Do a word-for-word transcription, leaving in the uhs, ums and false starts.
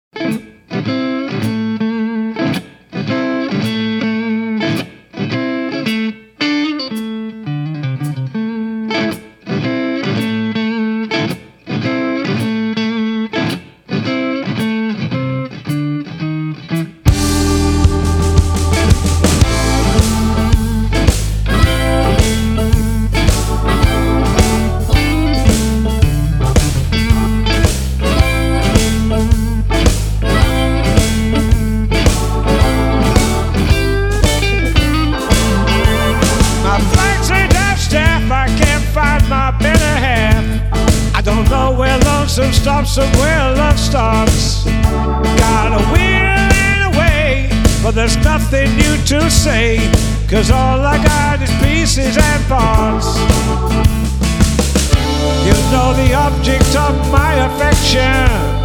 Lonesome stops somewhere love starts. Got a wheel in a way, but there's nothing new to say, 'cause all I got is pieces and parts. You know the object of my affection,